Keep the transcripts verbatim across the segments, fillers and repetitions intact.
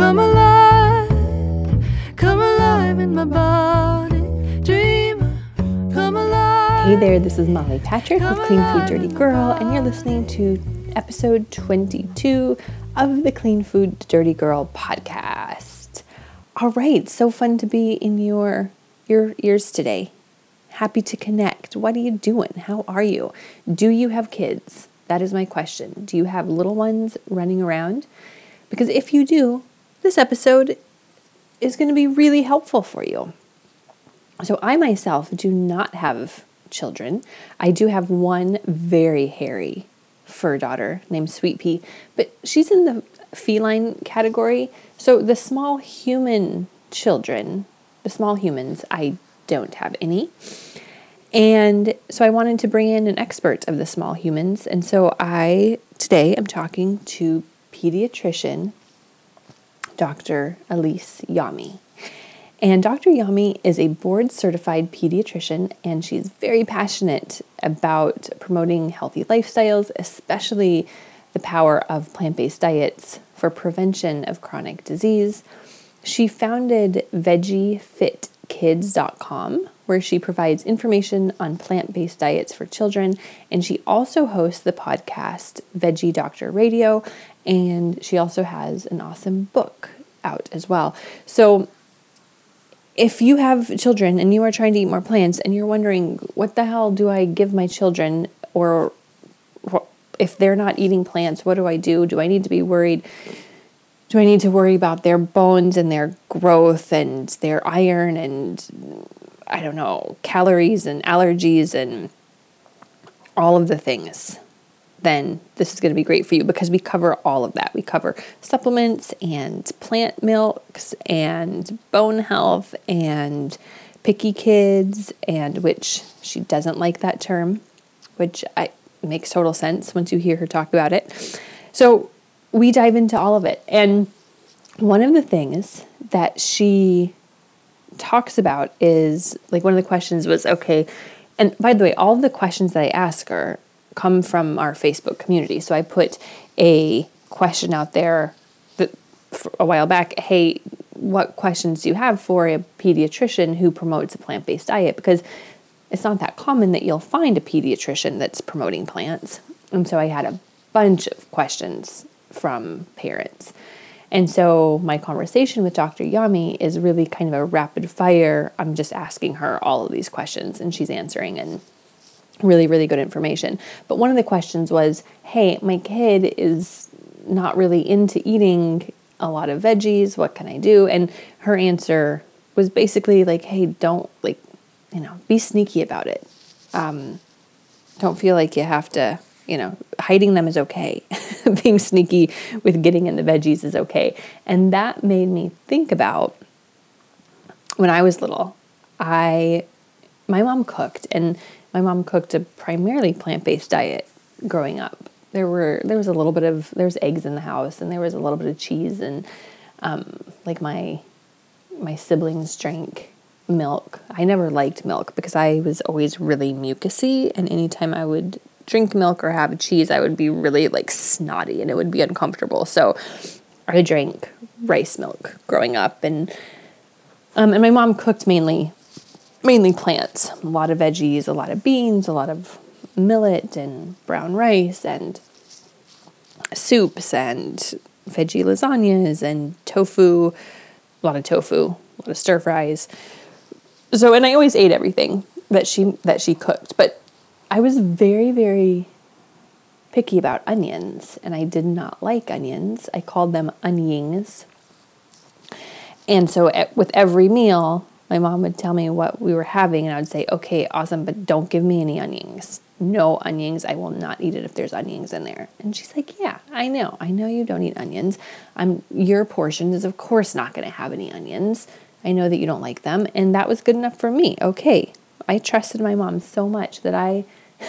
come alive, come alive in my body. Dreamer, come alive. Hey there, this is Molly Patrick with Clean Food Dirty Girl, and you're listening to episode twenty-two of the Clean Food Dirty Girl podcast. All right, so fun to be in your your ears today. Happy to connect. What are you doing? How are you? Do you have kids? That is my question. Do you have little ones running around? Because if you do, this episode is going to be really helpful for you. So I myself do not have children. I do have one very hairy fur daughter named Sweet Pea, but she's in the feline category. So the small human children, the small humans, I don't have any. And so I wanted to bring in an expert of the small humans. And so I, today, am talking to pediatrician Doctor Elise Yami. And Doctor Yami is a board-certified pediatrician, and she's very passionate about promoting healthy lifestyles, especially the power of plant-based diets for prevention of chronic disease. She founded veggie fit kids dot com, where she provides information on plant-based diets for children, and she also hosts the podcast Veggie Doctor Radio, and she also has an awesome book out as well. So if you have children and you are trying to eat more plants and you're wondering, what the hell do I give my children? Or if they're not eating plants, what do I do? Do I need to be worried? Do I need to worry about their bones and their growth and their iron and, I don't know, calories and allergies and all of the things? Then this is going to be great for you because we cover all of that. We cover supplements and plant milks and bone health and picky kids, and which she doesn't like that term, which I makes total sense once you hear her talk about it. So we dive into all of it. And one of the things that she talks about is, like, one of the questions was, okay, and by the way, all of the questions that I ask her come from our Facebook community. So I put a question out there that, for a while back, hey, what questions do you have for a pediatrician who promotes a plant-based diet? Because it's not that common that you'll find a pediatrician that's promoting plants. And so I had a bunch of questions from parents. And so my conversation with Doctor Yami is really kind of a rapid fire. I'm just asking her all of these questions and she's answering, and really, really good information. But one of the questions was, hey, my kid is not really into eating a lot of veggies. What can I do? And her answer was basically like, hey, don't, like, you know, be sneaky about it. Um, don't feel like you have to, you know, hiding them is okay. Being sneaky with getting in the veggies is okay. And that made me think about when I was little, I, my mom cooked, and my mom cooked a primarily plant-based diet growing up. There were there was a little bit of there was eggs in the house, and there was a little bit of cheese, and um, like my my siblings drank milk. I never liked milk because I was always really mucusy, and anytime I would drink milk or have cheese, I would be really like snotty, and it would be uncomfortable. So I drank rice milk growing up, and um, and my mom cooked mainly. Mainly plants, a lot of veggies, a lot of beans, a lot of millet and brown rice and soups and veggie lasagnas and tofu, a lot of tofu, a lot of stir fries. So, and I always ate everything that she that she cooked, but I was very, very picky about onions, and I did not like onions. I called them onions. And so at, with every meal, my mom would tell me what we were having, and I would say, okay, awesome, but don't give me any onions. No onions. I will not eat it if there's onions in there. And she's like, yeah, I know. I know you don't eat onions. Um, your portion is, of course, not going to have any onions. I know that you don't like them, and that was good enough for me. Okay. I trusted my mom so much that I,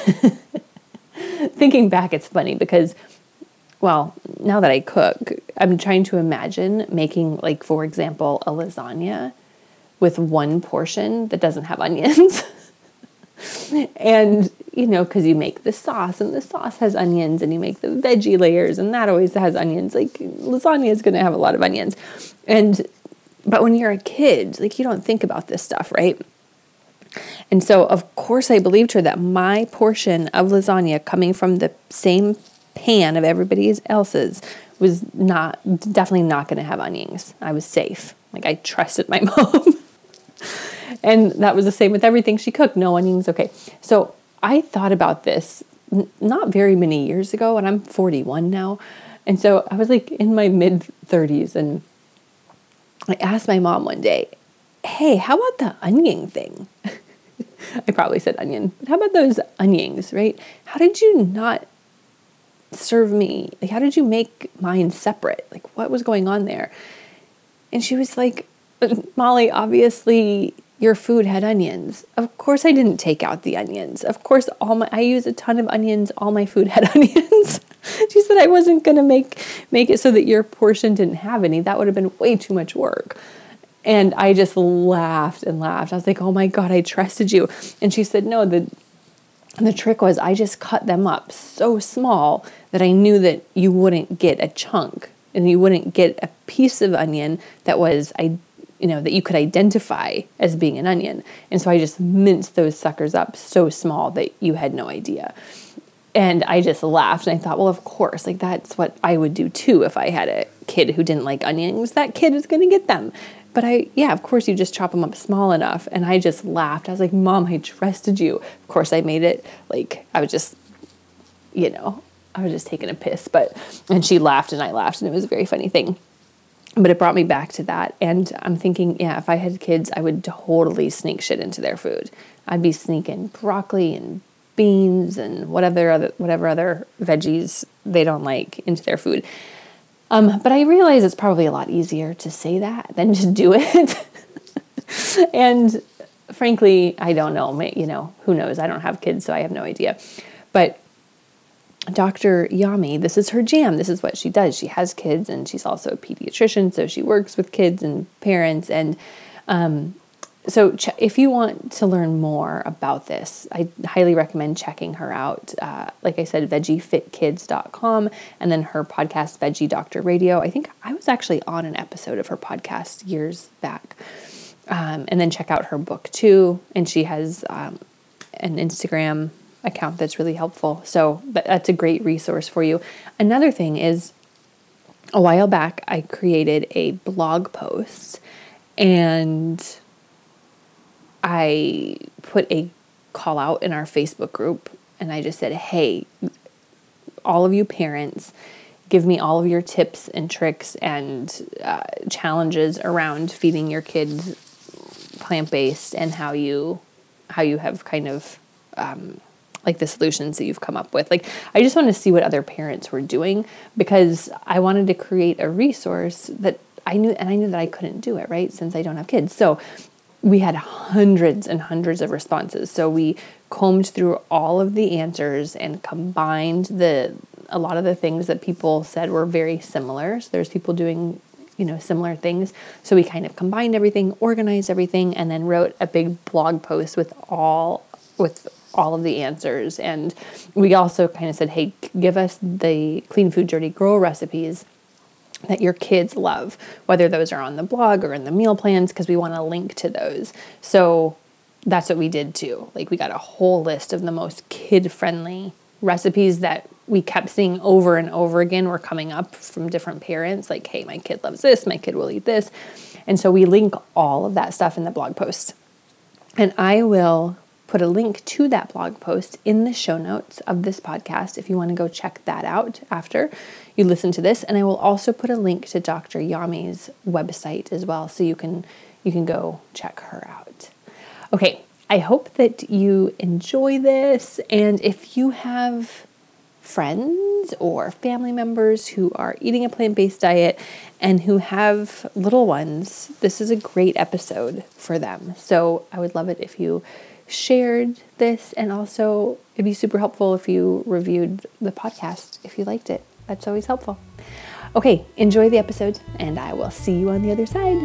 thinking back, it's funny because, well, now that I cook, I'm trying to imagine making, like, for example, a lasagna with one portion that doesn't have onions. And you know, because you make the sauce and the sauce has onions, and you make the veggie layers and that always has onions. Like lasagna is going to have a lot of onions. And, but when you're a kid, like you don't think about this stuff, right? And so of course I believed her that my portion of lasagna coming from the same pan of everybody else's was not, definitely not going to have onions. I was safe. Like I trusted my mom. And that was the same with everything she cooked. No onions. Okay. So I thought about this n- not very many years ago, and I'm forty-one now. And so I was like in my mid thirties, and I asked my mom one day, hey, how about the onion thing? I probably said onion, but how about those onions, right? How did you not serve me? Like, how did you make mine separate? Like, what was going on there? And she was like, Molly, obviously your food had onions. Of course I didn't take out the onions. Of course, all my, I use a ton of onions. All my food had onions. She said I wasn't going to make, make it so that your portion didn't have any. That would have been way too much work. And I just laughed and laughed. I was like, oh my God, I trusted you. And she said, no, the, the trick was I just cut them up so small that I knew that you wouldn't get a chunk and you wouldn't get a piece of onion that was, I, you know, that you could identify as being an onion. And so I just minced those suckers up so small that you had no idea. And I just laughed and I thought, well, of course, like that's what I would do too if I had a kid who didn't like onions. That kid is going to get them. But I, yeah, of course you just chop them up small enough. And I just laughed. I was like, Mom, I trusted you. Of course I made it like, I was just, you know, I was just taking a piss, but, and she laughed and I laughed and it was a very funny thing. But it brought me back to that. And I'm thinking, yeah, if I had kids, I would totally sneak shit into their food. I'd be sneaking broccoli and beans and whatever other, whatever other veggies they don't like into their food. Um, but I realize it's probably a lot easier to say that than to do it. And frankly, I don't know, you know, who knows? I don't have kids, so I have no idea. But Doctor Yami, this is her jam. This is what she does. She has kids and she's also a pediatrician. So she works with kids and parents. And um, so ch- if you want to learn more about this, I highly recommend checking her out. Uh, like I said, veggie fit kids dot com and then her podcast, Veggie Doctor Radio. I think I was actually on an episode of her podcast years back. Um, and then check out her book too. And she has um, an Instagram account that's really helpful. So that's a great resource for you. Another thing is a while back, I created a blog post and I put a call out in our Facebook group and I just said, hey, all of you parents, give me all of your tips and tricks and uh, challenges around feeding your kids plant-based and how you, how you have kind of, um, like the solutions that you've come up with. Like, I just wanted to see what other parents were doing because I wanted to create a resource that I knew, and I knew that I couldn't do it, right? Since I don't have kids. So we had hundreds and hundreds of responses. So we combed through all of the answers and combined the, a lot of the things that people said were very similar. So there's people doing, you know, similar things. So we kind of combined everything, organized everything, and then wrote a big blog post with all, with all of the answers. And we also kind of said, hey, give us the Clean Food Dirty Girl recipes that your kids love, whether those are on the blog or in the meal plans, because we want to link to those. So that's what we did too. Like we got a whole list of the most kid-friendly recipes that we kept seeing over and over again were coming up from different parents. Like, hey, my kid loves this, my kid will eat this. And so we link all of that stuff in the blog post. And I will put a link to that blog post in the show notes of this podcast if you want to go check that out after you listen to this. And I will also put a link to Doctor Yami's website as well, so you can you can go check her out. Okay, I hope that you enjoy this, and if you have friends or family members who are eating a plant-based diet and who have little ones, this is a great episode for them. So I would love it if you shared this, and also it'd be super helpful if you reviewed the podcast if you liked it. That's always helpful. Okay, enjoy the episode, and I will see you on the other side.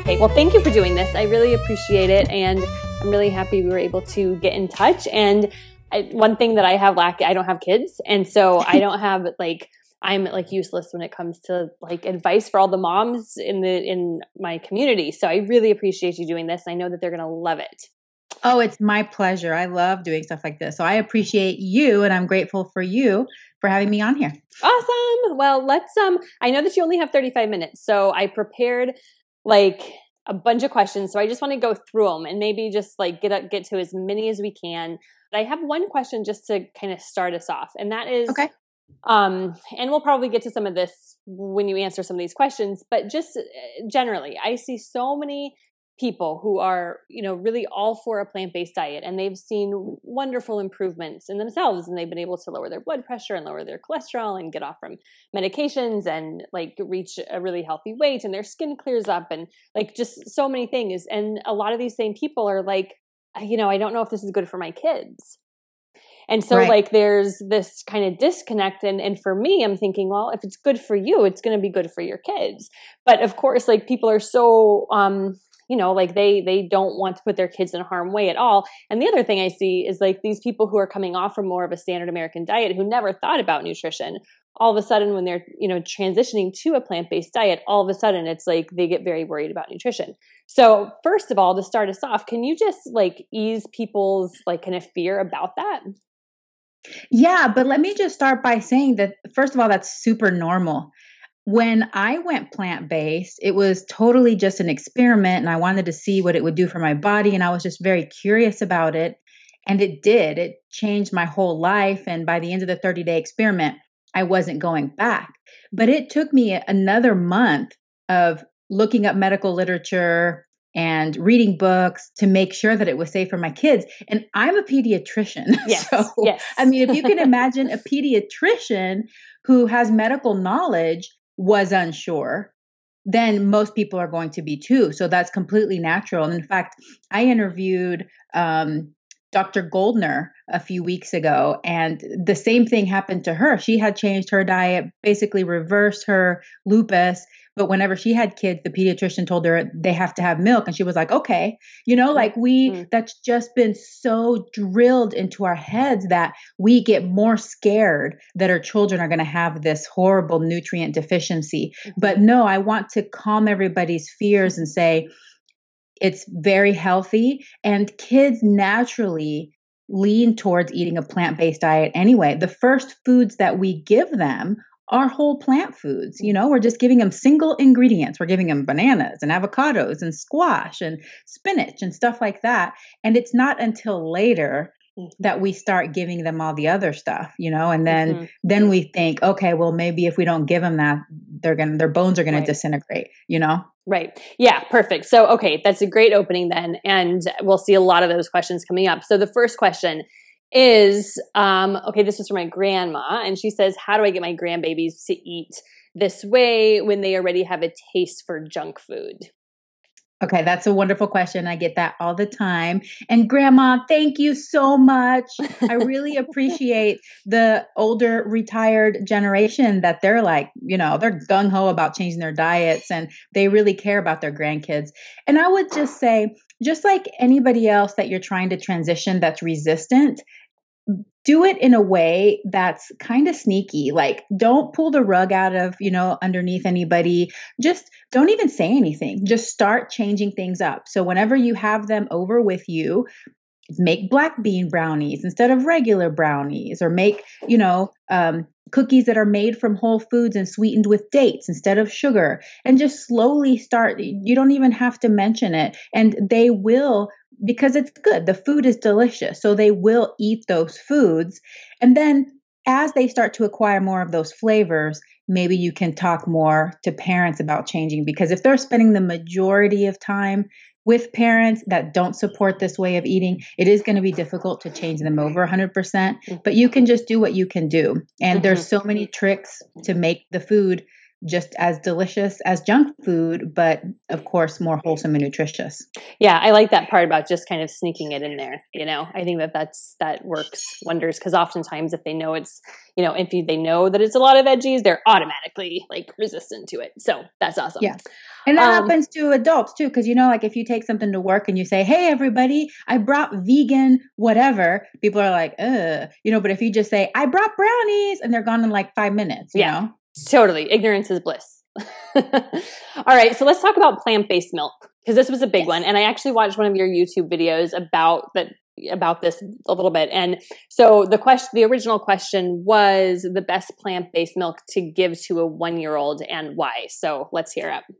Okay, well, thank you for doing this. I really appreciate it. And I'm really happy we were able to get in touch. And I, one thing that I have lack, I don't have kids. And so I don't have like, I'm like useless when it comes to like advice for all the moms in the, in my community. So I really appreciate you doing this. I know that they're going to love it. Oh, it's my pleasure. I love doing stuff like this. So I appreciate you, and I'm grateful for you for having me on here. Awesome. Well, let's, um, I know that you only have thirty-five minutes. So I prepared like a bunch of questions. So I just want to go through them and maybe just like get up, get to as many as we can. But I have one question just to kind of start us off. And that is, okay. Um, and we'll probably get to some of this when you answer some of these questions, but just generally, I see so many people who are, you know, really all for a plant-based diet, and they've seen wonderful improvements in themselves, and they've been able to lower their blood pressure and lower their cholesterol and get off from medications and like reach a really healthy weight, and their skin clears up, and like just so many things. And a lot of these same people are like, you know, I don't know if this is good for my kids. And so right. like there's this kind of disconnect. And, and for me, I'm thinking, well, if it's good for you, it's going to be good for your kids. But of course, like people are so, um, you know, like they, they don't want to put their kids in harm's way at all. And the other thing I see is like these people who are coming off from more of a standard American diet, who never thought about nutrition, all of a sudden when they're, you know, transitioning to a plant-based diet, all of a sudden it's like they get very worried about nutrition. So first of all, to start us off, can you just like ease people's like kind of fear about that? Yeah, but let me just start by saying that, first of all, that's super normal. When I went plant-based, it was totally just an experiment, and I wanted to see what it would do for my body, and I was just very curious about it, and it did. It changed my whole life, and by the end of the thirty-day experiment, I wasn't going back. But it took me another month of looking up medical literature and reading books to make sure that it was safe for my kids. And I'm a pediatrician. Yes, so, yes. I mean, if you can imagine a pediatrician who has medical knowledge was unsure, then most people are going to be too. So that's completely natural. And in fact, I interviewed um, Doctor Goldner a few weeks ago, and the same thing happened to her. She had changed her diet, basically reversed her lupus. But whenever she had kids, the pediatrician told her they have to have milk. And she was like, okay, you know, like we, mm-hmm. that's just been so drilled into our heads that we get more scared that our children are going to have this horrible nutrient deficiency. Mm-hmm. But no, I want to calm everybody's fears and say it's very healthy, and kids naturally lean towards eating a plant-based diet anyway. The first foods that we give them are whole plant foods. You know, we're just giving them single ingredients. We're giving them bananas and avocados and squash and spinach and stuff like that. And it's not until later that we start giving them all the other stuff, you know, and then, mm-hmm. then we think, okay, well, maybe if we don't give them that, they're going to, their bones are going right. to disintegrate, you know? Right. Yeah, perfect. So, okay, that's a great opening then. And we'll see a lot of those questions coming up. So the first question is, um, okay, this is from my grandma, and she says, how do I get my grandbabies to eat this way when they already have a taste for junk food? Okay, that's a wonderful question. I get that all the time. And Grandma, thank you so much. I really appreciate the older retired generation that they're like, you know, they're gung-ho about changing their diets, and they really care about their grandkids. And I would just say, just like anybody else that you're trying to transition that's resistant, do it in a way that's kind of sneaky. Like, don't pull the rug out of, you know, underneath anybody. Just don't even say anything. Just start changing things up. So whenever you have them over with you, make black bean brownies instead of regular brownies, or make, you know, um, cookies that are made from whole foods and sweetened with dates instead of sugar, and just slowly start. You don't even have to mention it. And they will, because it's good. The food is delicious. So they will eat those foods. And then as they start to acquire more of those flavors, maybe you can talk more to parents about changing, because if they're spending the majority of time with parents that don't support this way of eating, it is going to be difficult to change them over one hundred percent, but you can just do what you can do. And mm-hmm. there's so many tricks to make the food just as delicious as junk food, but of course, more wholesome and nutritious. Yeah, I like that part about just kind of sneaking it in there. You know, I think that that's, that works wonders, because oftentimes if they know it's, you know, if you, they know that it's a lot of veggies, they're automatically like resistant to it. So that's awesome. Yeah. And that Um, happens to adults too, because you know, like if you take something to work and you say, "Hey, everybody, I brought vegan whatever," people are like, "Uh," you know. But if you just say, "I brought brownies," and they're gone in like five minutes, you Yeah. know. Totally. Ignorance is bliss. All right. So let's talk about plant-based milk, because this was a big Yes. one. And I actually watched one of your YouTube videos about that, about this a little bit. And so the question, the original question was the best plant-based milk to give to a one-year-old and why. So let's hear it.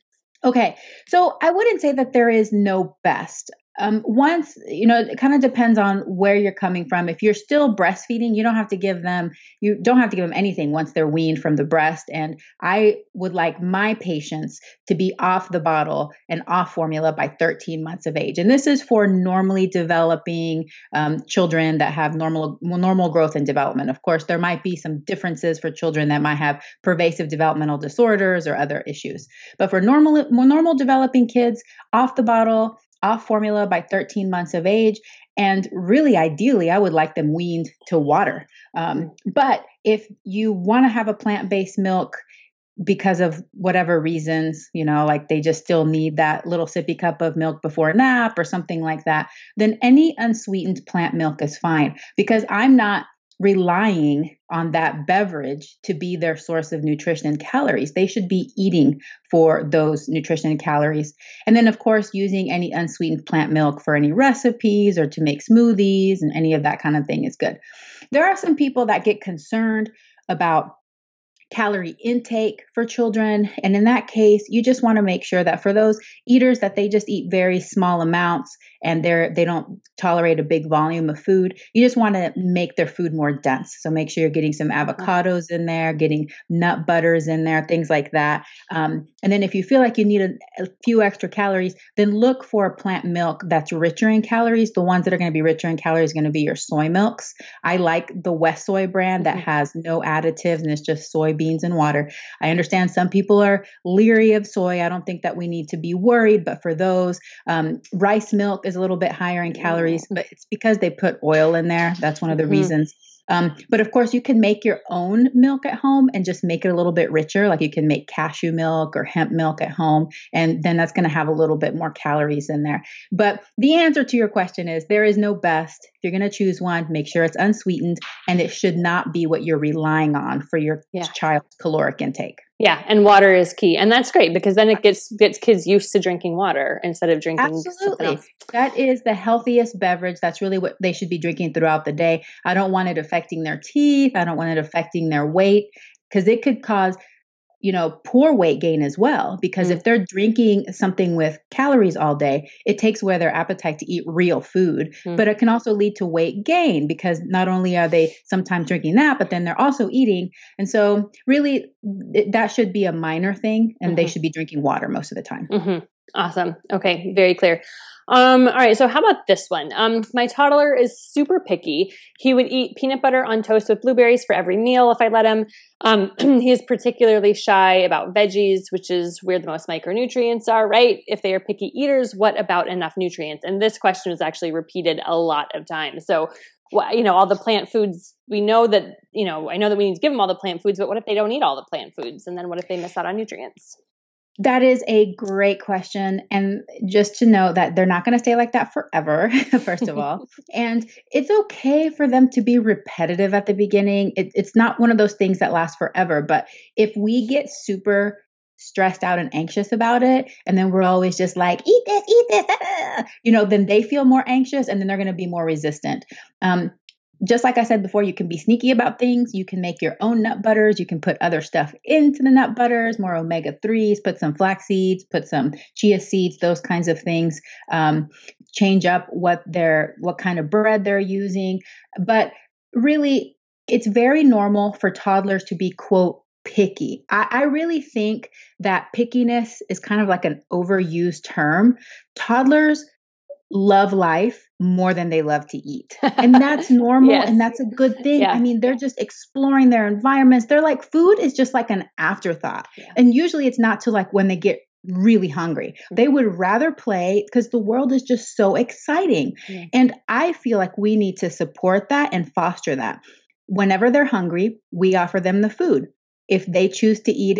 Okay. So I wouldn't say that there is no best. Um, once, you know, it kind of depends on where you're coming from. If you're still breastfeeding, you don't have to give them, you don't have to give them anything once they're weaned from the breast. And I would like my patients to be off the bottle and off formula by thirteen months of age. And this is for normally developing um, children that have normal, normal growth and development. Of course, there might be some differences for children that might have pervasive developmental disorders or other issues. But for normal, more normal developing kids, off the bottle, off formula by thirteen months of age. And really, ideally, I would like them weaned to water. Um, but if you want to have a plant-based milk because of whatever reasons, you know, like they just still need that little sippy cup of milk before a nap or something like that, then any unsweetened plant milk is fine, because I'm not relying on that beverage to be their source of nutrition and calories. They should be eating for those nutrition and calories. And then, of course, using any unsweetened plant milk for any recipes or to make smoothies and any of that kind of thing is good. There are some people that get concerned about calorie intake for children. And in that case, you just want to make sure that for those eaters that they just eat very small amounts and they're they don't tolerate a big volume of food, you just want to make their food more dense. So make sure you're getting some avocados in there, getting nut butters in there, things like that. Um, and then if you feel like you need a, a few extra calories, then look for a plant milk that's richer in calories. The ones that are going to be richer in calories are going to be your soy milks. I like the WestSoy brand that Mm-hmm. has no additives and it's just soybeans and water. I understand some people are leery of soy. I don't think that we need to be worried, but for those, um, rice milk is a little bit higher in calories, but it's because they put oil in there. That's one of the Mm-hmm. reasons. Um, but of course, you can make your own milk at home and just make it a little bit richer. Like you can make cashew milk or hemp milk at home, and then that's going to have a little bit more calories in there. But the answer to your question is there is no best. If you're going to choose one, make sure it's unsweetened, and it should not be what you're relying on for your Yeah. child's caloric intake. Yeah, and water is key, and that's great because then it gets gets kids used to drinking water instead of drinking something Absolutely. else. That is the healthiest beverage. That's really what they should be drinking throughout the day. I don't want it affecting their teeth. I don't want it affecting their weight, because it could cause, you know, poor weight gain as well. Because Mm. if they're drinking something with calories all day, it takes away their appetite to eat real food. Mm. But it can also lead to weight gain, because not only are they sometimes drinking that, but then they're also eating. And so really it, that should be a minor thing, and Mhm. they should be drinking water most of the time. Mm-hmm. Awesome. Okay, very clear. Um, all right, so how about this one? Um, my toddler is super picky. He would eat peanut butter on toast with blueberries for every meal if I let him. Um, he is particularly shy about veggies, which is where the most micronutrients are, right? If they are picky eaters, what about enough nutrients? And this question was actually repeated a lot of times. So, wh- you know, all the plant foods, we know that, you know, I know that we need to give them all the plant foods, but what if they don't eat all the plant foods? And then what if they miss out on nutrients? That is a great question. And just to know that they're not going to stay like that forever, first of all. And it's okay for them to be repetitive at the beginning. It, it's not one of those things that last forever. But if we get super stressed out and anxious about it, and then we're always just like, eat this, eat this, ah, you know, then they feel more anxious and then they're going to be more resistant. Um, Just like I said before, you can be sneaky about things. You can make your own nut butters. You can put other stuff into the nut butters, more omega threes, put some flax seeds, put some chia seeds, those kinds of things. Um, change up what they're, what kind of bread they're using. But really, it's very normal for toddlers to be, quote, picky. I, I really think that pickiness is kind of like an overused term. Toddlers love life more than they love to eat. And that's normal. Yes. And that's a good thing. Yeah. I mean, they're just exploring their environments. They're like, food is just like an afterthought. Yeah. And usually it's not till like when they get really hungry. Mm-hmm. They would rather play because the world is just so exciting. Yeah. And I feel like we need to support that and foster that. Whenever they're hungry, we offer them the food. If they choose to eat it,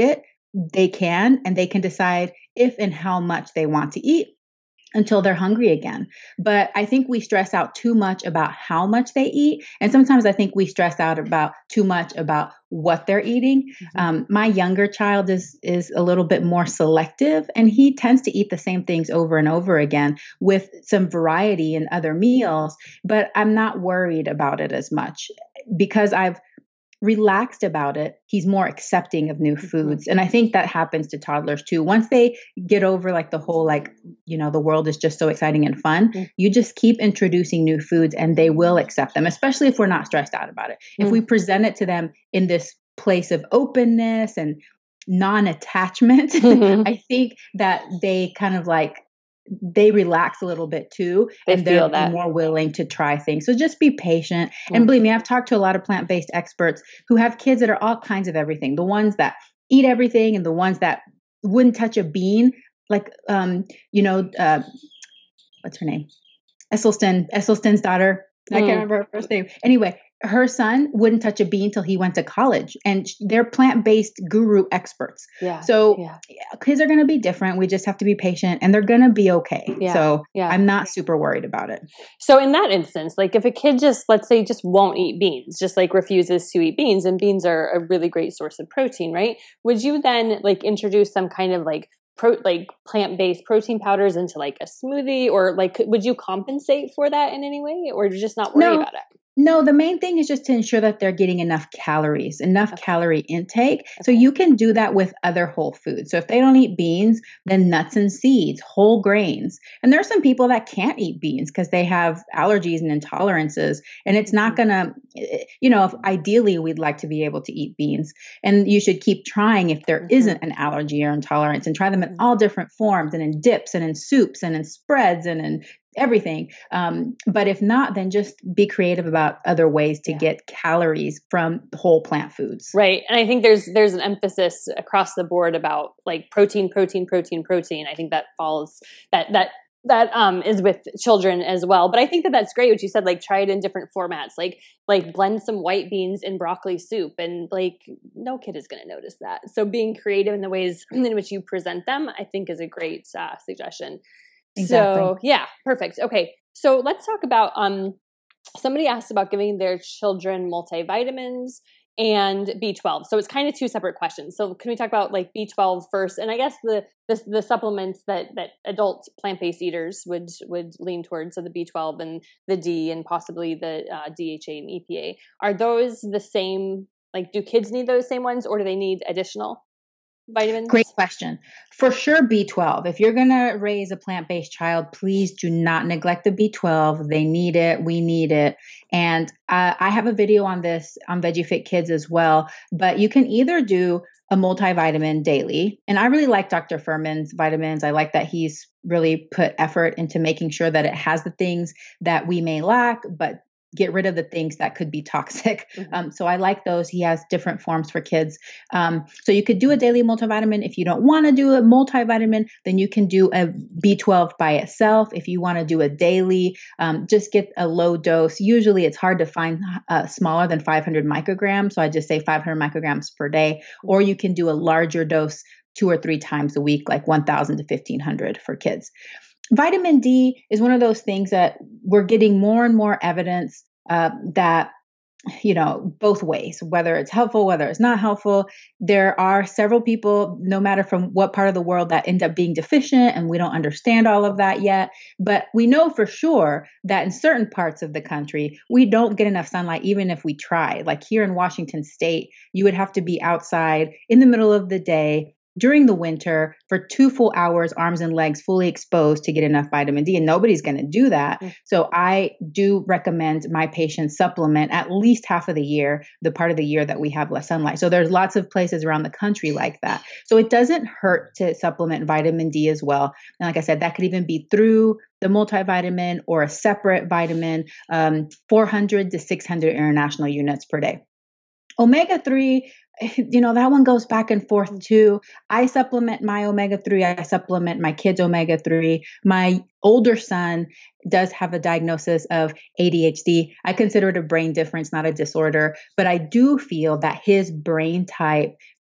they can, and they can decide if and how much they want to eat until they're hungry again. But I think we stress out too much about how much they eat. And sometimes I think we stress out about too much about what they're eating. Mm-hmm. Um, my younger child is is a little bit more selective, and he tends to eat the same things over and over again with some variety in other meals. But I'm not worried about it as much because I've relaxed about it. He's more accepting of new foods. And I think that happens to toddlers too. Once they get over like the whole, like, you know, the world is just so exciting and fun, mm-hmm. you just keep introducing new foods and they will accept them, especially if we're not stressed out about it. Mm-hmm. If we present it to them in this place of openness and non-attachment, mm-hmm. I think that they kind of like, they relax a little bit too, they and they're that. more willing to try things. So just be patient. Mm-hmm. And believe me, I've talked to a lot of plant-based experts who have kids that are all kinds of everything. The ones that eat everything and the ones that wouldn't touch a bean, like, um, you know, uh, what's her name? Esselstyn, Esselstyn's daughter. Mm. I can't remember her first name. Anyway, her son wouldn't touch a bean till he went to college, and they're plant-based guru experts. Yeah. So yeah. kids are going to be different. We just have to be patient, and they're going to be okay. Yeah. So yeah. I'm not super worried about it. So in that instance, like if a kid just, let's say, just won't eat beans, just like refuses to eat beans, and beans are a really great source of protein, right? Would you then like introduce some kind of like Pro, like plant-based protein powders into like a smoothie, or like would you compensate for that in any way, or just not worry no. about it? No, the main thing is just to ensure that they're getting enough calories, enough okay. calorie intake. Okay. So you can do that with other whole foods. So if they don't eat beans, then nuts and seeds, whole grains. And there are some people that can't eat beans because they have allergies and intolerances. And it's not going to, you know, if ideally we'd like to be able to eat beans. And you should keep trying if there mm-hmm. isn't an allergy or intolerance, and try them in all different forms, and in dips and in soups and in spreads and in everything. Um, but if not, then just be creative about other ways to yeah. get calories from whole plant foods. Right. And I think there's there's an emphasis across the board about like protein, protein, protein, protein. I think that falls that that that um is with children as well. But I think that that's great what you said, like try it in different formats, like like blend some white beans in broccoli soup, and like no kid is going to notice that. So being creative in the ways in which you present them, I think is a great uh, suggestion. Exactly. So yeah, perfect. Okay. So let's talk about, um, somebody asked about giving their children multivitamins and B twelve. So it's kind of two separate questions. So can we talk about like B twelve first? And I guess the, the, the supplements that, that adult plant-based eaters would, would lean towards. So the B twelve and the D and possibly the uh, D H A and E P A. Are those the same? Like, do kids need those same ones, or do they need additional vitamins? Great question. For sure, B twelve. If you're going to raise a plant-based child, please do not neglect the B twelve. They need it. We need it. And uh, I have a video on this on VeggieFit Kids as well. But you can either do a multivitamin daily. And I really like Doctor Furman's vitamins. I like that he's really put effort into making sure that it has the things that we may lack, but get rid of the things that could be toxic. Mm-hmm. Um, so I like those. He has different forms for kids. Um, so you could do a daily multivitamin. If you don't want to do a multivitamin, then you can do a B twelve by itself. If you want to do a daily, um, just get a low dose. Usually it's hard to find uh, smaller than five hundred micrograms. So I just say five hundred micrograms per day, or you can do a larger dose two or three times a week, like one thousand to fifteen hundred for kids. Vitamin D is one of those things that we're getting more and more evidence uh, that, you know, both ways, whether it's helpful, whether it's not helpful. There are several people, no matter from what part of the world, that end up being deficient, and we don't understand all of that yet. But we know for sure that in certain parts of the country, we don't get enough sunlight, even if we try. Like here in Washington State, you would have to be outside in the middle of the day during the winter for two full hours, arms and legs fully exposed to get enough vitamin D. And nobody's going to do that. Mm. So I do recommend my patients supplement at least half of the year, the part of the year that we have less sunlight. So there's lots of places around the country like that. So it doesn't hurt to supplement vitamin D as well. And like I said, that could even be through the multivitamin or a separate vitamin, um, four hundred to six hundred international units per day. omega three, you know, that one goes back and forth too. I supplement my omega three. I supplement my kids' omega three. My older son does have a diagnosis of A D H D. I consider it a brain difference, not a disorder, but I do feel that his brain type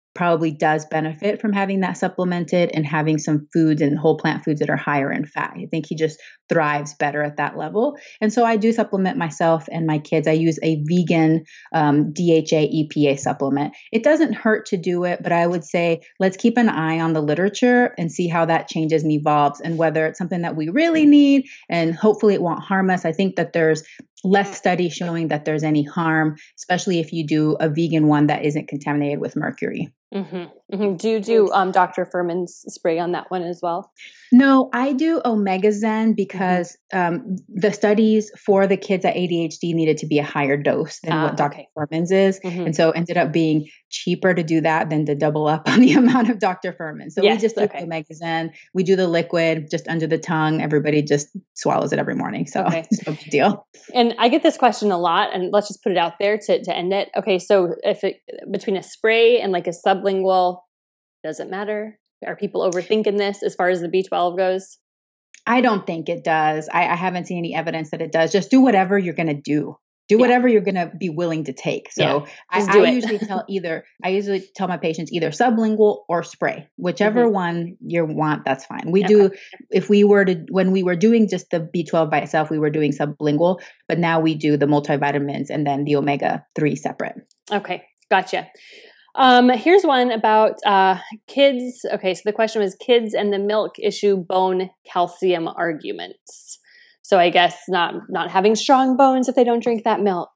probably does benefit from having that supplemented and having some foods and whole plant foods that are higher in fat. I think he just thrives better at that level. And so I do supplement myself and my kids. I use a vegan um, D H A E P A supplement. It doesn't hurt to do it, but I would say let's keep an eye on the literature and see how that changes and evolves and whether it's something that we really need, and hopefully it won't harm us. I think that there's less studies showing that there's any harm, especially if you do a vegan one that isn't contaminated with mercury. Mm-hmm. Mm-hmm. Do you do um, Doctor Furman's spray on that one as well? No, I do Omega Zen because mm-hmm. um, the studies for the kids at A D H D needed to be a higher dose than uh, what Doctor Okay. Furman's is. Mm-hmm. And so it ended up being cheaper to do that than to double up on the amount of Doctor Furman. So yes, we just do okay. Omega Zen. We do the liquid just under the tongue. Everybody just swallows it every morning. So okay. it's no big deal. And I get this question a lot, and let's just put it out there to, to end it. Okay, so if it, between a spray and like a sublingual, does it matter? Are people overthinking this as far as the B twelve goes? I don't think it does. I, I haven't seen any evidence that it does. Just do whatever you're going to do. Do yeah. whatever you're going to be willing to take. So yeah, I, I usually tell either, I usually tell my patients either sublingual or spray, whichever mm-hmm. one you want, that's fine. We okay. do, if we were to, when we were doing just the B twelve by itself, we were doing sublingual, but now we do the multivitamins and then the omega three separate. Okay. Gotcha. Um, here's one about uh, kids. Okay. So the question was kids and the milk issue bone calcium arguments. So I guess not not having strong bones if they don't drink that milk.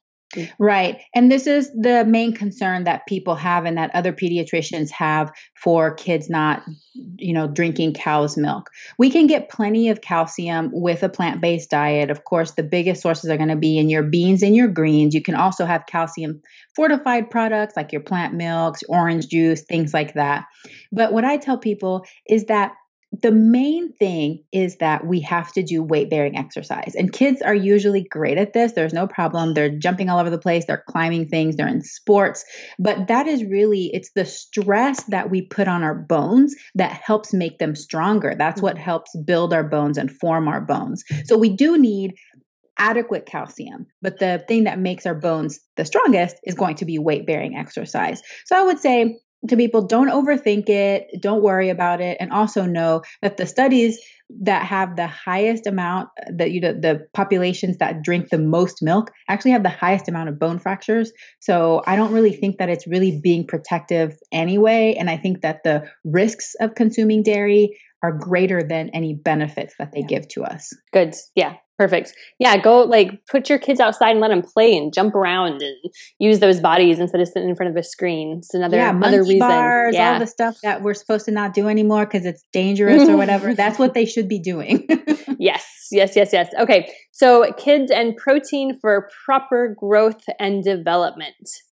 Right. And this is the main concern that people have and that other pediatricians have for kids not, you know, drinking cow's milk. We can get plenty of calcium with a plant-based diet. Of course, the biggest sources are going to be in your beans and your greens. You can also have calcium fortified products like your plant milks, orange juice, things like that. But what I tell people is that the main thing is that we have to do weight-bearing exercise. And kids are usually great at this. There's no problem. They're jumping all over the place. They're climbing things. They're in sports. But that is really, it's the stress that we put on our bones that helps make them stronger. That's what helps build our bones and form our bones. So we do need adequate calcium. But the thing that makes our bones the strongest is going to be weight-bearing exercise. So I would say, to people, don't overthink it, don't worry about it, and also know that the studies that have the highest amount, that you know, the populations that drink the most milk actually have the highest amount of bone fractures. So I don't really think that it's really being protective anyway, and I think that the risks of consuming dairy are greater than any benefits that they yeah. give to us. Good. Yeah. Perfect. Yeah. Go like put your kids outside and let them play and jump around and use those bodies instead of sitting in front of a screen. It's another, yeah, another reason. Bars, yeah. all the stuff that we're supposed to not do anymore because it's dangerous or whatever. That's what they should be doing. Yes. Yes. Yes. Yes. Okay. So kids and protein for proper growth and development.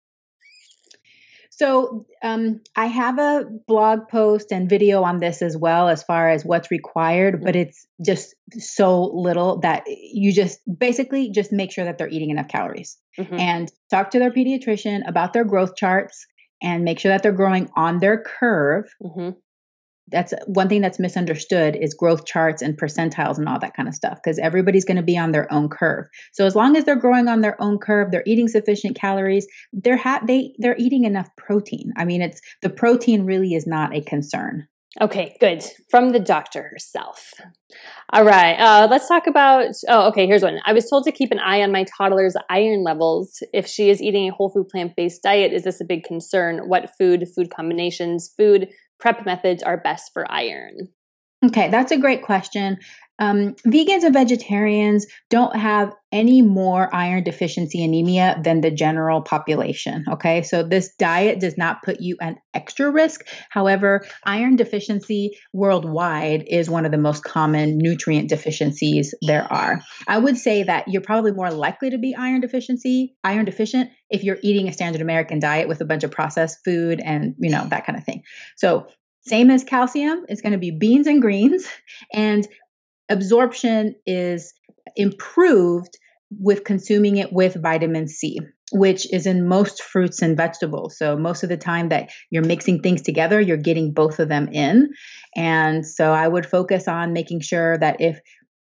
So um, I have a blog post and video on this as well, as far as what's required, but it's just so little that you just basically just make sure that they're eating enough calories mm-hmm. and talk to their pediatrician about their growth charts and make sure that they're growing on their curve. Mm-hmm. That's one thing that's misunderstood is growth charts and percentiles and all that kind of stuff, because everybody's going to be on their own curve. So as long as they're growing on their own curve, they're eating sufficient calories, they're ha- they they're eating enough protein. I mean, it's the protein really is not a concern. Okay, good. From the doctor herself. All right, uh, let's talk about, oh, okay, here's one. I was told to keep an eye on my toddler's iron levels. If she is eating a whole food plant-based diet, is this a big concern? What food, food combinations, food prep methods are best for iron? Okay, that's a great question. Um, vegans and vegetarians don't have any more iron deficiency anemia than the general population. Okay, so this diet does not put you at extra risk. However, iron deficiency worldwide is one of the most common nutrient deficiencies there are. I would say that you're probably more likely to be iron deficiency, iron deficient if you're eating a standard American diet with a bunch of processed food and, you know, that kind of thing. So same as calcium, it's going to be beans and greens, and absorption is improved with consuming it with vitamin C, which is in most fruits and vegetables. So most of the time that you're mixing things together, you're getting both of them in. And so I would focus on making sure that if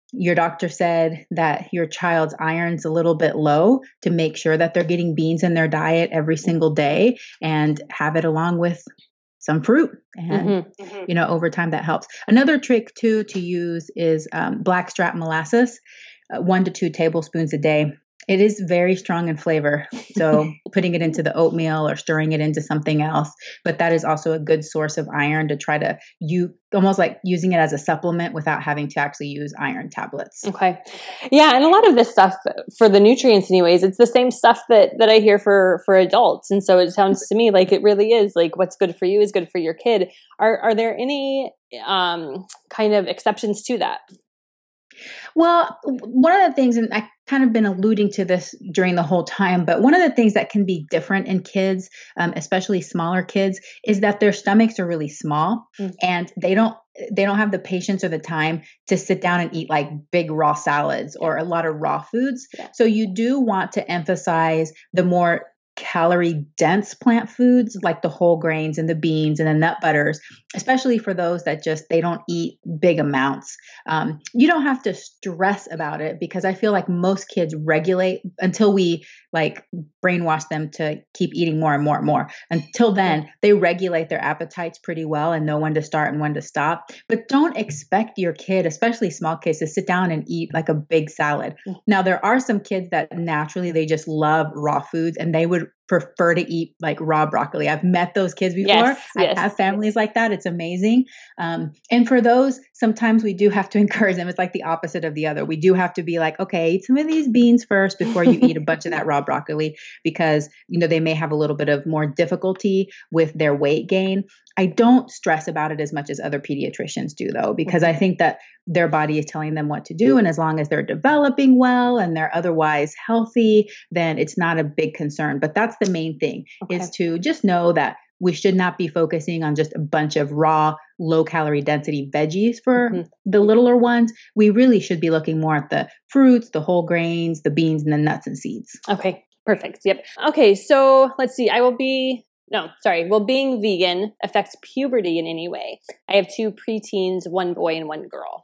your doctor said that your child's iron's a little bit low, to make sure that they're getting beans in their diet every single day, and have it along with some fruit. And, mm-hmm. Mm-hmm. you know, over time that helps. Another trick too to use is um, blackstrap molasses, uh, one to two tablespoons a day. It is very strong in flavor. So putting it into the oatmeal or stirring it into something else. But that is also a good source of iron to try to, you almost like using it as a supplement without having to actually use iron tablets. Okay. Yeah. And a lot of this stuff for the nutrients anyways, it's the same stuff that, that I hear for, for adults. And so it sounds to me like it really is like what's good for you is good for your kid. Are, are there any um, kind of exceptions to that? Well, one of the things, and I kind of been alluding to this during the whole time, but one of the things that can be different in kids, um, especially smaller kids, is that their stomachs are really small, mm. and they don't they don't have the patience or the time to sit down and eat like big raw salads or a lot of raw foods. Yeah. So you do want to emphasize the more calorie dense plant foods like the whole grains and the beans and the nut butters, especially for those that just, they don't eat big amounts. Um, you don't have to stress about it, because I feel like most kids regulate until we like brainwash them to keep eating more and more and more. Until then, they regulate their appetites pretty well and know when to start and when to stop. But don't expect your kid, especially small kids, to sit down and eat like a big salad. Now, there are some kids that naturally, they just love raw foods and they would prefer to eat like raw broccoli. I've met those kids before. Yes, I yes. have families like that. It's amazing. Um, and for those, sometimes we do have to encourage them. It's like the opposite of the other. We do have to be like, okay, eat some of these beans first before you eat a bunch of that raw broccoli, because, you know, they may have a little bit of more difficulty with their weight gain. I don't stress about it as much as other pediatricians do, though, because I think that their body is telling them what to do. And as long as they're developing well and they're otherwise healthy, then it's not a big concern. But that's the main thing, okay. is to just know that we should not be focusing on just a bunch of raw, low calorie density veggies for mm-hmm. the littler ones. We really should be looking more at the fruits, the whole grains, the beans, and the nuts and seeds. Okay, perfect. Yep. Okay, so let's see. I will be... No, sorry. Will being vegan affect puberty in any way? I have two preteens, one boy and one girl.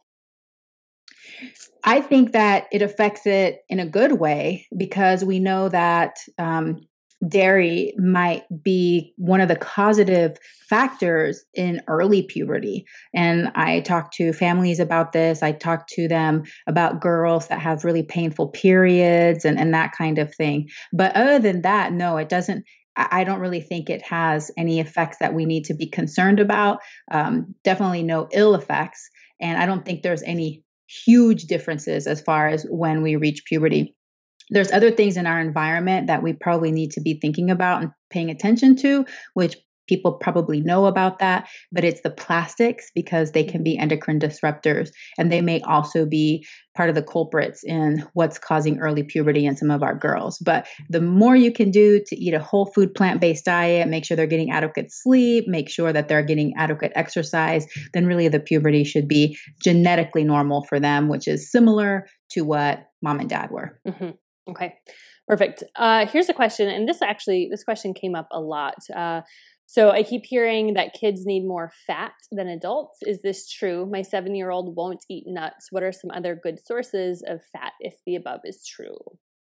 I think that it affects it in a good way, because we know that um, dairy might be one of the causative factors in early puberty. And I talk to families about this. I talk to them about girls that have really painful periods and, and that kind of thing. But other than that, no, it doesn't. I don't really think it has any effects that we need to be concerned about. Um, definitely no ill effects. And I don't think there's any huge differences as far as when we reach puberty. There's other things in our environment that we probably need to be thinking about and paying attention to, which people probably know about that, but it's the plastics, because they can be endocrine disruptors, and they may also be part of the culprits in what's causing early puberty in some of our girls. But the more you can do to eat a whole food plant-based diet, make sure they're getting adequate sleep, make sure that they're getting adequate exercise, then really the puberty should be genetically normal for them, which is similar to what mom and dad were. Mm-hmm. Okay, perfect. Uh, here's a question, and this actually, this question came up a lot. Uh, So I keep hearing that kids need more fat than adults. Is this true? My seven-year-old won't eat nuts. What are some other good sources of fat if the above is true?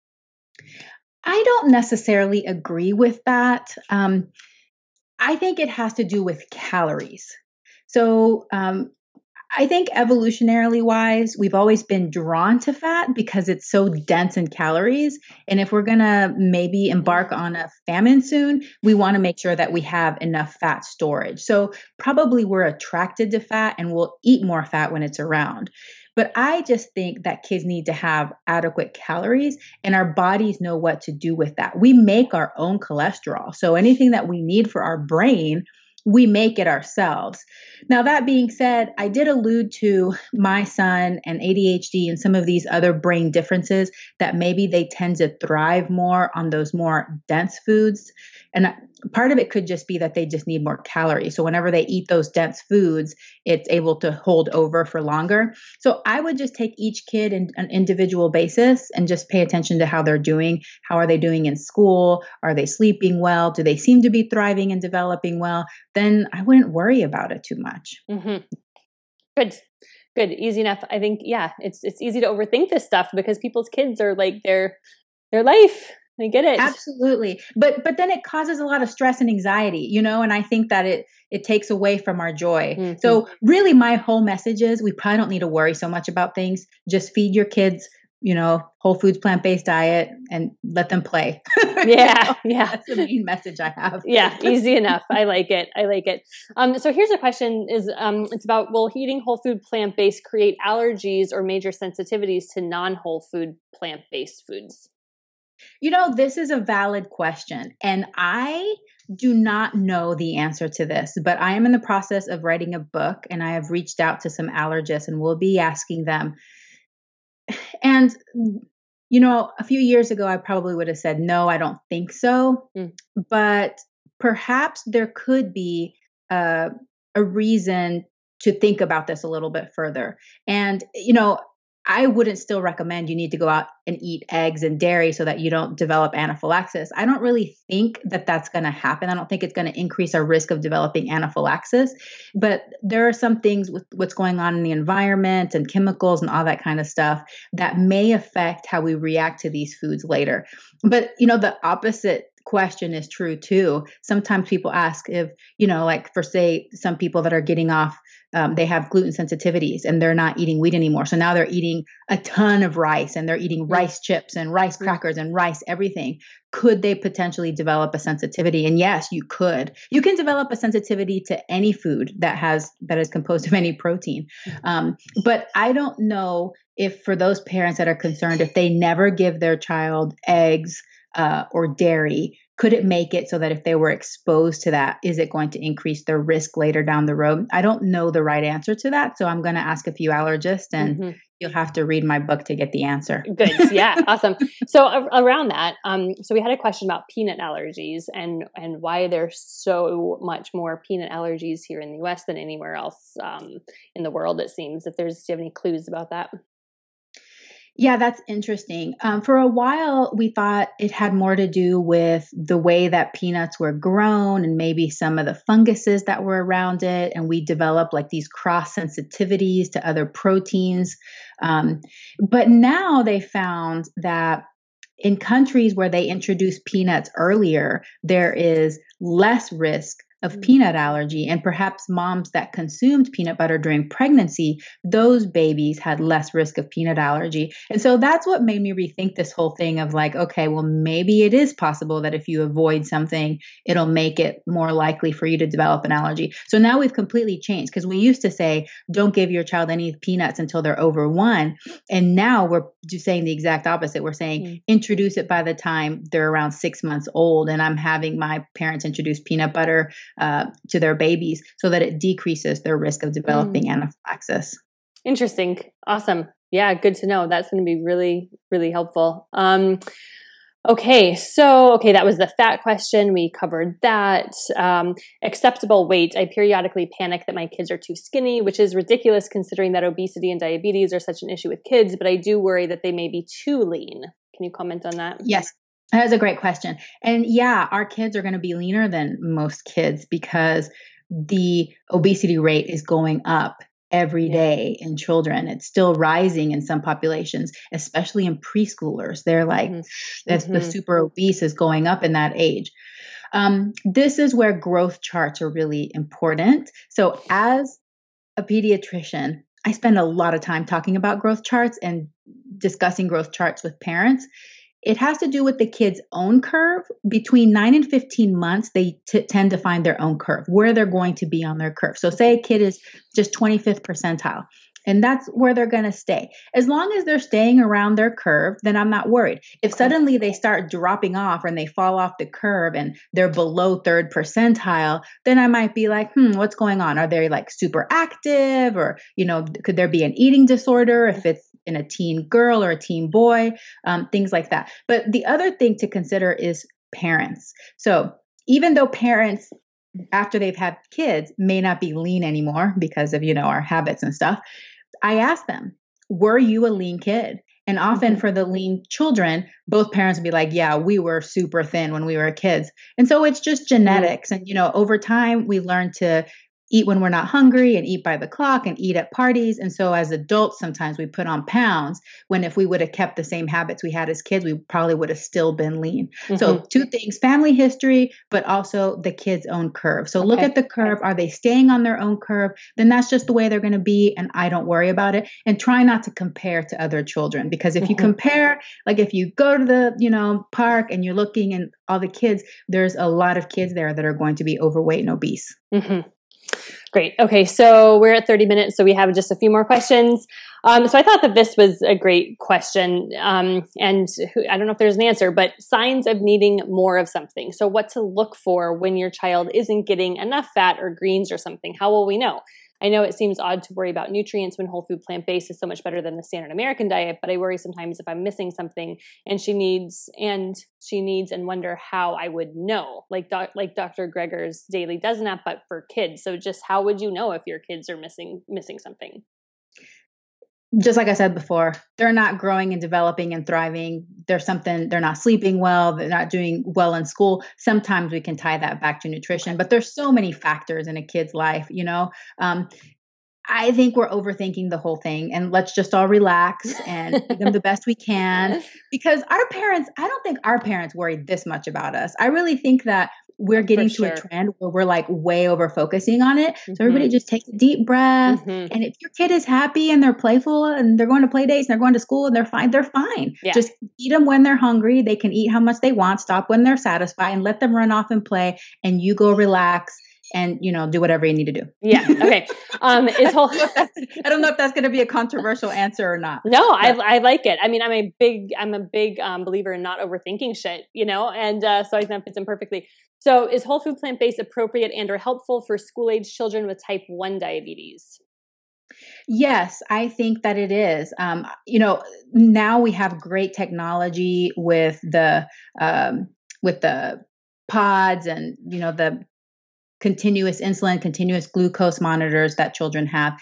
I don't necessarily agree with that. Um, I think it has to do with calories. So um, I think evolutionarily wise, we've always been drawn to fat because it's so dense in calories. And if we're going to maybe embark on a famine soon, we want to make sure that we have enough fat storage. So probably we're attracted to fat and we'll eat more fat when it's around. But I just think that kids need to have adequate calories, and our bodies know what to do with that. We make our own cholesterol. So anything that we need for our brain, we make it ourselves. Now, that being said, I did allude to my son and A D H D and some of these other brain differences that maybe they tend to thrive more on those more dense foods. And part of it could just be that they just need more calories. So whenever they eat those dense foods, it's able to hold over for longer. So I would just take each kid in an individual basis and just pay attention to how they're doing. How are they doing in school? Are they sleeping well? Do they seem to be thriving and developing well? Then I wouldn't worry about it too much. Mm-hmm. Good. Good. Easy enough. I think, yeah, it's, it's easy to overthink this stuff because people's kids are like their, their life. I get it. Absolutely. But, but then it causes a lot of stress and anxiety, you know, and I think that it, it takes away from our joy. Mm-hmm. So really my whole message is we probably don't need to worry so much about things. Just feed your kids, you know, whole foods, plant-based diet, and let them play. Yeah. Yeah. That's the main message I have. Yeah. Easy enough. I like it. I like it. Um, so here's a question is, um, it's about, will eating whole food plant-based create allergies or major sensitivities to non-whole food plant-based foods? You know, this is a valid question, and I do not know the answer to this, but I am in the process of writing a book, and I have reached out to some allergists, and we'll be asking them. And, you know, a few years ago, I probably would have said, no, I don't think so. Mm. But perhaps there could be uh, a reason to think about this a little bit further. And, you know, I wouldn't still recommend you need to go out and eat eggs and dairy so that you don't develop anaphylaxis. I don't really think that that's going to happen. I don't think it's going to increase our risk of developing anaphylaxis. But there are some things with what's going on in the environment and chemicals and all that kind of stuff that may affect how we react to these foods later. But, you know, the opposite question is true too. Sometimes people ask if, you know, like for say some people that are getting off, um, they have gluten sensitivities and they're not eating wheat anymore. So now they're eating a ton of rice and they're eating rice chips and rice crackers and rice everything. Could they potentially develop a sensitivity? And yes, you could. You can develop a sensitivity to any food that has that is composed of any protein. Um, but I don't know if for those parents that are concerned, if they never give their child eggs Uh, or dairy, could it make it so that if they were exposed to that, is it going to increase their risk later down the road? I don't know the right answer to that. So I'm going to ask a few allergists and mm-hmm. you'll have to read my book to get the answer. Good. Yeah. Awesome. So uh, around that, um, so we had a question about peanut allergies and, and why there's so much more peanut allergies here in the U S than anywhere else um, in the world, it seems. If there's, do you have any clues about that? Yeah, that's interesting. Um, for a while, we thought it had more to do with the way that peanuts were grown and maybe some of the funguses that were around it. And we developed like these cross sensitivities to other proteins. Um, but now they found that in countries where they introduced peanuts earlier, there is less risk of peanut allergy, and perhaps moms that consumed peanut butter during pregnancy, those babies had less risk of peanut allergy. And so that's what made me rethink this whole thing of like, okay, well, maybe it is possible that if you avoid something, it'll make it more likely for you to develop an allergy. So now we've completely changed, because we used to say, don't give your child any peanuts until they're over one. And now we're just saying the exact opposite. We're saying mm. introduce it by the time they're around six months old. And I'm having my parents introduce peanut butter Uh, to their babies so that it decreases their risk of developing mm. anaphylaxis. Interesting. Awesome. Yeah, good to know. That's going to be really, really helpful. Um, okay. So, okay, that was the fat question. We covered that. Um, acceptable weight. I periodically panic that my kids are too skinny, which is ridiculous considering that obesity and diabetes are such an issue with kids, but I do worry that they may be too lean. Can you comment on that? Yes. That's a great question. And yeah, our kids are going to be leaner than most kids because the obesity rate is going up every day in children. It's still rising in some populations, especially in preschoolers. They're like, mm-hmm. that's the super obese is going up in that age. Um, this is where growth charts are really important. So as a pediatrician, I spend a lot of time talking about growth charts and discussing growth charts with parents. It has to do with the kid's own curve. Between nine and fifteen months, they t- tend to find their own curve, where they're going to be on their curve. So say a kid is just twenty-fifth percentile, and that's where they're going to stay. As long as they're staying around their curve, then I'm not worried. If suddenly they start dropping off and they fall off the curve and they're below third percentile, then I might be like, hmm, what's going on? Are they like super active? Or, you know, could there be an eating disorder if it's in a teen girl or a teen boy, um, things like that. But the other thing to consider is parents. So even though parents, after they've had kids, may not be lean anymore because of, you know, our habits and stuff, I ask them, were you a lean kid? And often mm-hmm. for the lean children, both parents would be like, yeah, we were super thin when we were kids. And so it's just genetics. Mm-hmm. And, you know, over time, we learn to eat when we're not hungry and eat by the clock and eat at parties. And so as adults, sometimes we put on pounds when if we would have kept the same habits we had as kids, we probably would have still been lean. Mm-hmm. So two things, family history, but also the kid's own curve. So okay. Look at the curve. Are they staying on their own curve? Then that's just the way they're going to be. And I don't worry about it. And try not to compare to other children, because if mm-hmm. you compare, like if you go to the, you know, park and you're looking and all the kids, there's a lot of kids there that are going to be overweight and obese. Mm-hmm. Great. Okay. So we're at thirty minutes. So we have just a few more questions. Um, so I thought that this was a great question. Um, and who, I don't know if there's an answer, but signs of needing more of something. So what to look for when your child isn't getting enough fat or greens or something? How will we know? I know it seems odd to worry about nutrients when whole food plant-based is so much better than the standard American diet, but I worry sometimes if I'm missing something and she needs and she needs and wonder how I would know, like doc, like Doctor Greger's Daily Dozen app, but for kids. So just how would you know if your kids are missing missing something? Just like I said before, they're not growing and developing and thriving. There's something, they're not sleeping well. They're not doing well in school. Sometimes we can tie that back to nutrition, but there's so many factors in a kid's life, you know? Um, I think we're overthinking the whole thing, and let's just all relax and do them the best we can, because our parents, I don't think our parents worried this much about us. I really think that we're getting to sure. a trend where we're like way over focusing on it. Mm-hmm. So everybody just take a deep breath. Mm-hmm. And if your kid is happy and they're playful and they're going to play dates and they're going to school and they're fine, they're fine. Yeah. Just eat them when they're hungry. They can eat how much they want, stop when they're satisfied, and let them run off and play. And you go relax and, you know, do whatever you need to do. Yeah. Okay. Um, is whole- I don't know if that's going to be a controversial answer or not. No, I, I like it. I mean, I'm a big, I'm a big um, believer in not overthinking shit, you know, and uh, so I think that fits in perfectly. So is whole food plant-based appropriate and or helpful for school-age children with type one diabetes? Yes, I think that it is. Um, you know, now we have great technology with the, um, with the pods and, you know, the continuous insulin, continuous glucose monitors that children have.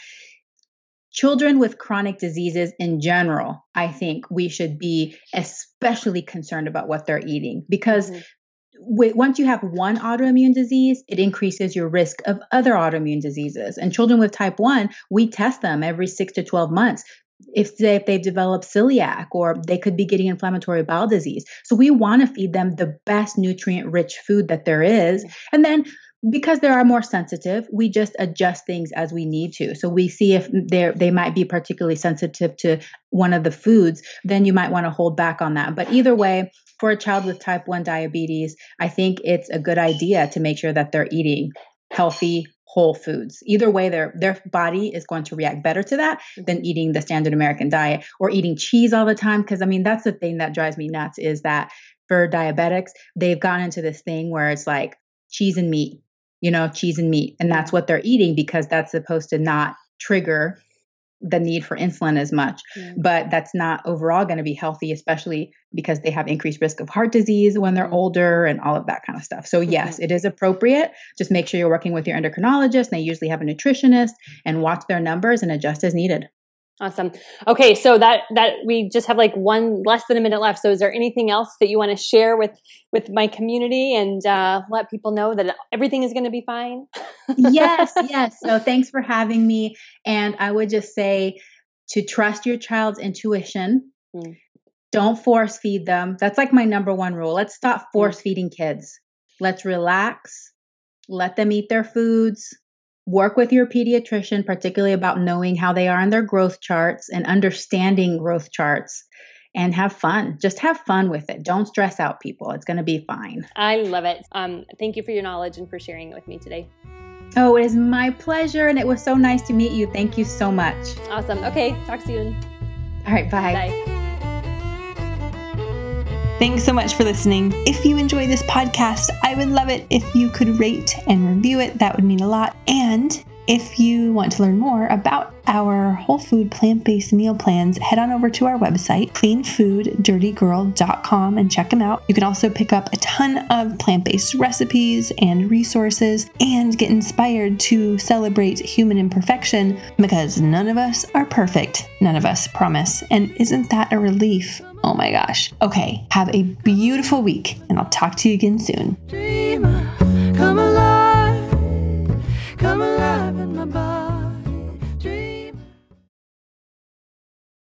Children with chronic diseases in general, I think we should be especially concerned about what they're eating, because mm-hmm. w- once you have one autoimmune disease, it increases your risk of other autoimmune diseases. And children with type one, we test them every six to twelve months. If, they, if they've developed celiac, or they could be getting inflammatory bowel disease. So we want to feed them the best nutrient-rich food that there is. And then because they are more sensitive, we just adjust things as we need to. So we see if they they might be particularly sensitive to one of the foods, then you might want to hold back on that. But either way, for a child with type one diabetes, I think it's a good idea to make sure that they're eating healthy, whole foods. Either way, their their body is going to react better to that than eating the standard American diet or eating cheese all the time. Because I mean, that's the thing that drives me nuts, is that for diabetics, they've gone into this thing where it's like cheese and meat. You know, cheese and meat. And that's what they're eating because that's supposed to not trigger the need for insulin as much. Mm. But that's not overall going to be healthy, especially because they have increased risk of heart disease when they're mm. older and all of that kind of stuff. So mm-hmm. yes, it is appropriate. Just make sure you're working with your endocrinologist. And they usually have a nutritionist, and watch their numbers and adjust as needed. Awesome. Okay. So that, that we just have like one less than a minute left. So is there anything else that you want to share with, with my community and uh, let people know that everything is going to be fine? Yes. Yes. So thanks for having me. And I would just say to trust your child's intuition. Mm. Don't force feed them. That's like my number one rule. Let's stop force feeding kids. Let's relax. Let them eat their foods. Work with your pediatrician, particularly about knowing how they are in their growth charts and understanding growth charts, and have fun. Just have fun with it. Don't stress out people. It's going to be fine. I love it. Um, thank you for your knowledge and for sharing it with me today. Oh, it is my pleasure. And it was so nice to meet you. Thank you so much. Awesome. Okay. Talk soon. All right. Bye. Bye. Thanks so much for listening. If you enjoy this podcast, I would love it if you could rate and review it. That would mean a lot. And if you want to learn more about our whole food plant-based meal plans, head on over to our website, clean food dirty girl dot com, and check them out. You can also pick up a ton of plant-based recipes and resources and get inspired to celebrate human imperfection, because none of us are perfect. None of us, promise. And isn't that a relief? Oh my gosh. Okay, have a beautiful week, and I'll talk to you again soon. Dreamer, come alive, come alive.